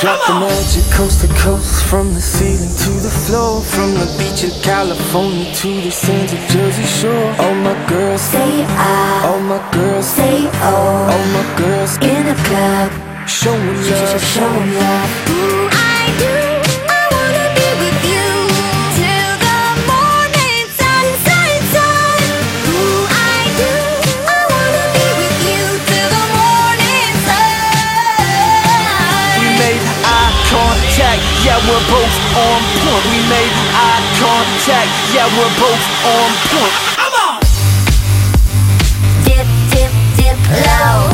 Drop the magic coast to coast, from the ceiling to the floor, from the beach of California to the sands of Jersey Shore. All my girls say I, all my girls say oh, all my girls in a club, showing love, showing love. Ooh, I do. I wanna be with you till the morning sun, sun, sun. Ooh, I do. I wanna be with you till the morning sun. We made eye contact, yeah, we're both on point. We made eye contact, yeah, we're both on point. Dip, dip, dip low.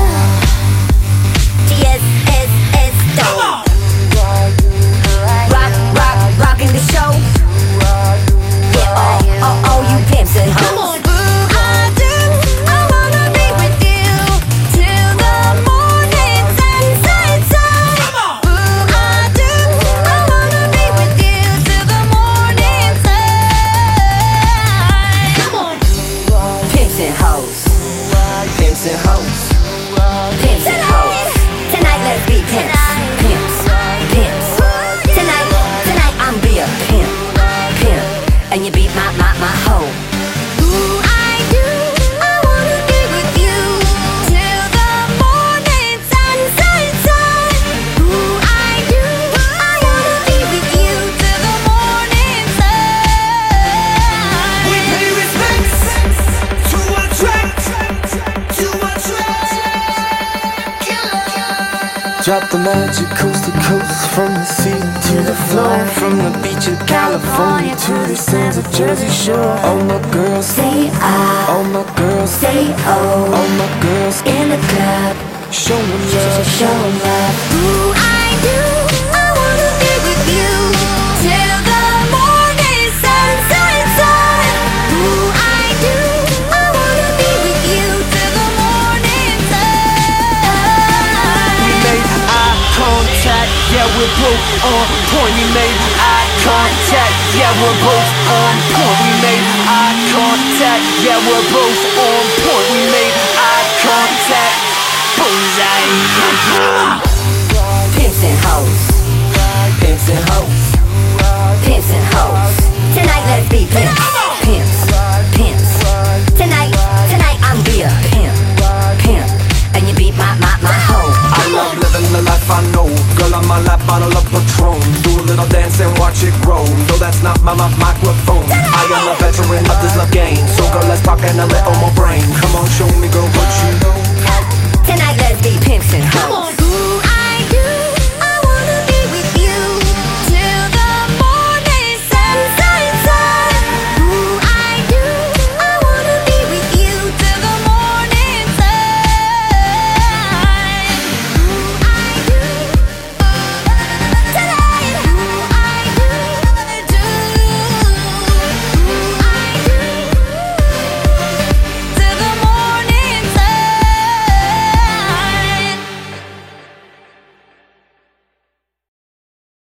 TSSS dope. Rock, rock, rockin' the show. Yeah, all you pimps at home. Ooh, I do. I wanna be with you till the morning sun, sun, sun. Ooh, I do. I wanna be with you till the morning sun. Come on. Pimps and hoes, Pimps and hoes, pimps and hoes. Tonight let's be pimps, pimps, pimps. Tonight I'm be a pimp, pimp, and you be my hoe. Ooh, I do. I wanna be with you till the morning sun, sun, sun. Ooh, I do. I wanna be with you till the morning sun. We pay respects to attract, to attract. drop the magic coast to coast, from the ceiling to the floor, from the beach of California to the sands of Jersey Shore. All my girls Say I, all my girls say oh, all my girls in a club, showing love, showing love. Ooh, I do. I wanna be with you till the morning sun, sun, sun. Ooh, I do. I wanna be with you till the morning sun. We made eye contact, yeah, we're both on point. We made eye contact, yeah, we're both on point. We made eye contact, yeah, we're both on point. We made eye contact, bullseye. Pimps and hoes, Pimps and hoes, pimps and hoes. Tonight let's be pimps.